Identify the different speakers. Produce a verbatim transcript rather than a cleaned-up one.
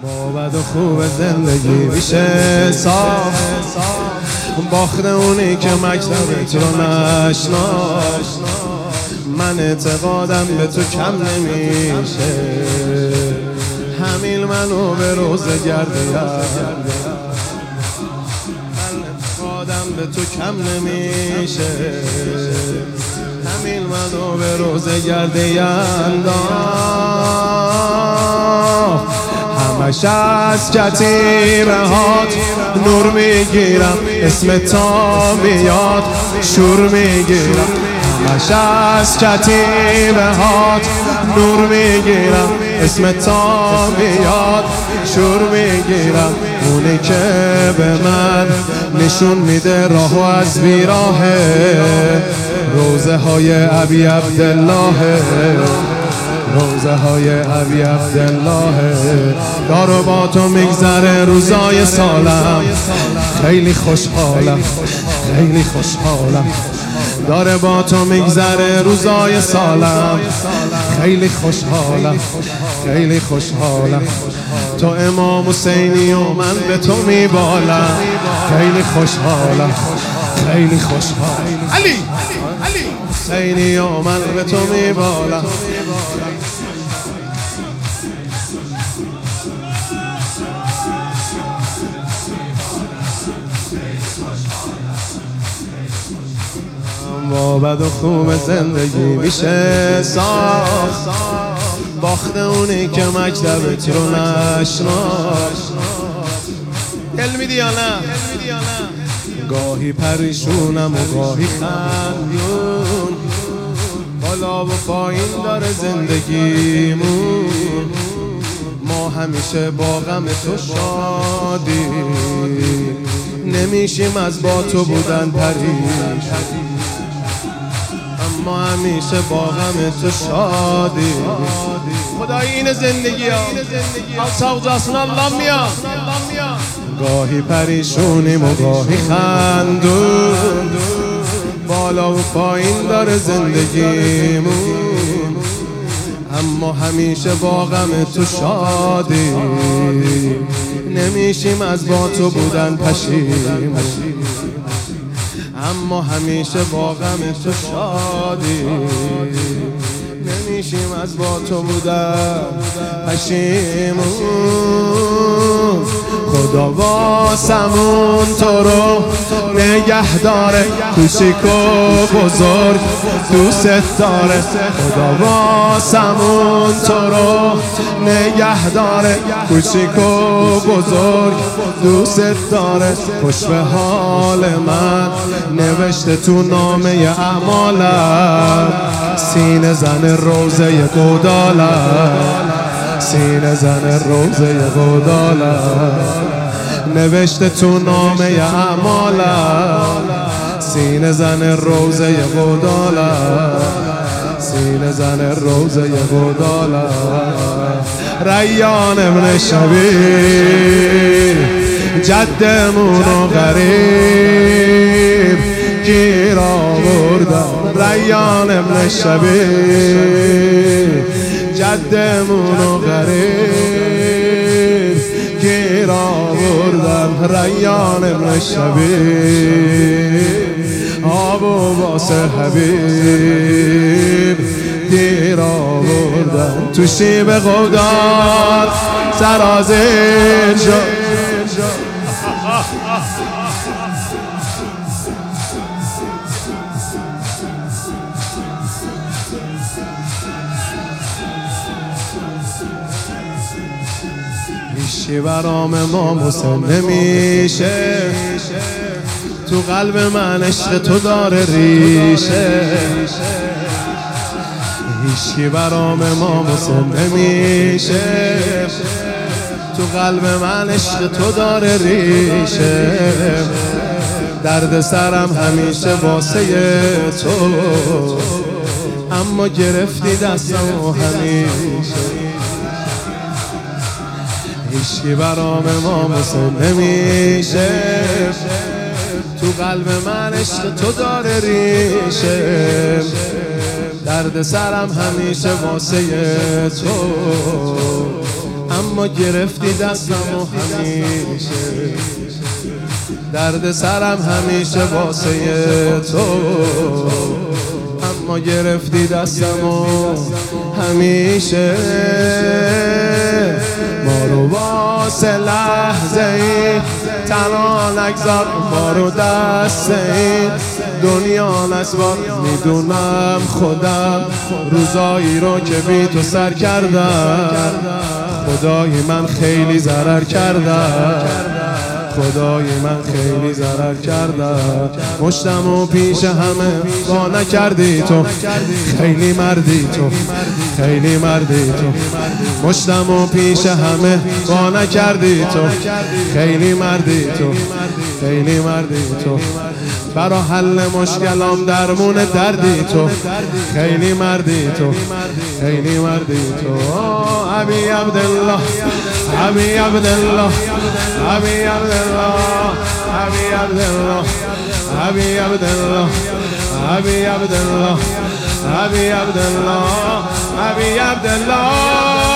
Speaker 1: با بد و خوب زندگی میشه ساخت، باخت اونی که مکتبت رو نشناخت. من اعتقادم به تو کم نمیشه، همین منو به روزه گردیم. من اعتقادم به تو کم نمیشه، همین منو به روزه گردیم. همش از کتیبه هات نور میگیرم، اسم تا میاد شور میگیرم. همش از کتیبه هات نور میگیرم، اسم تا میاد شور میگیرم. اونی که به من نشون میده راهو از بیراهه، روزه های ابی عبدالله، روزه های ابی عبدالله. دارو با تو میگذره روزای سالم، خیلی خوشحالم خیلی خوشحالم. داره با تو میگذره روزای سالم، خیلی خوشحالم خیلی خوشحالم. تو امام حسینی و من به تو میبالم، خیلی خوشحالم خیلی خوشحالم. علی علی حسینی و من به تو میبالم. با بد و خوب زندگی میشه ساخت، باخت اونی که مکتبت رو نشناخت. دل میدی یا نه؟ گاهی پریشونم و گاهی خندون، بالا و پایین داره زندگیمون. ما همیشه با غم تو شادی، نمیشیم از با تو بودن پریشون. ما همیشه با غم تو شادی. خدای این زندگی ها سوز اصلا الله میاد. گاهی پریشونیم و گاهی خندون، بالا و پایین داره زندگیمون. اما همیشه با غم تو شادی، نمیشیم از با تو بودن پشیمون. اما همیشه با غم تو شادی، نمیشیم از با تو بودن پشیمون. خدا واسمون تو رو نگه داره، کوچیک و بزرگ دوست داره. خدا واسمون تو رو نگه داره، کوچیک و بزرگ دوست داره. خوش به حال من نوشته تو نامه اعمالم، سینه زن روزه گودالم، سینه زن روزه گودالم. نوشته تو نامه اعمالم، سینه زن روزه گودالم، سینه زن روزه گودالم. ریان ابن شبیر جدمونو غریب گیر آوردم. ریان ابن شبیر جدمونو غریب گیر آوردم. ریان ابن شبیر آبو واسه حبیب گیر آوردم. تو شیب قودار سرازیر شد. هیچی برام امام حسین نمیشه، تو قلب من عشق تو داره ریشه. هیچی برام امام حسین نمیشه، تو قلب من عشق تو داره ریشه. درد سرم همیشه واسه تو، اما گرفتی دستم و همیشه. هیچی برام امام حسین نمیشه، تو قلب من عشق تو داره ریشه. درد سرم همیشه واسه تو، اما گرفتی دستم و همیشه درد سرم همیشه واسه تو، اما گرفتی دستم و همیشه ما رو واسه لحظه ای تنها نگذار، ما رو دست این دنیا نسوار. میدونم خودم روزایی رو که بی تو سر کردم، خدای من خیلی ضرر کردم، خدای من خیلی ضرر کردم. مشتم و پیش همه با نکردی تو، خیلی مردی تو، خیلی مردی تو. مشتم و پیش همه با نکردی تو، خیلی مردی تو، خیلی مردی تو. برا حل مشکلام درمون دردی تو، خیلی مردی تو، خیلی مردی تو. ابی عبدالله، ابی عبدالله، ابی عبدالله، ابی عبدالله، ابی عبدالله، ابی عبدالله، ابی عبدالله، ابی عبدالله.